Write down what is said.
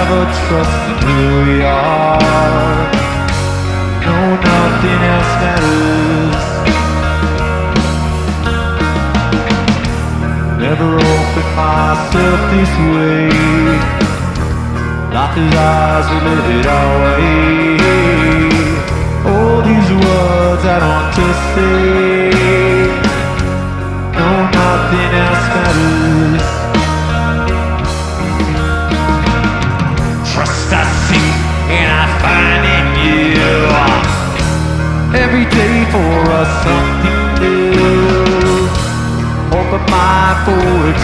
never trust in who we are. No, nothing else matters. Never opened myself this way. Life is ours, we live it our way. All these words I want to say. No, nothing else matters. Trust I see and I find in you. Every day for us something new. Open mind for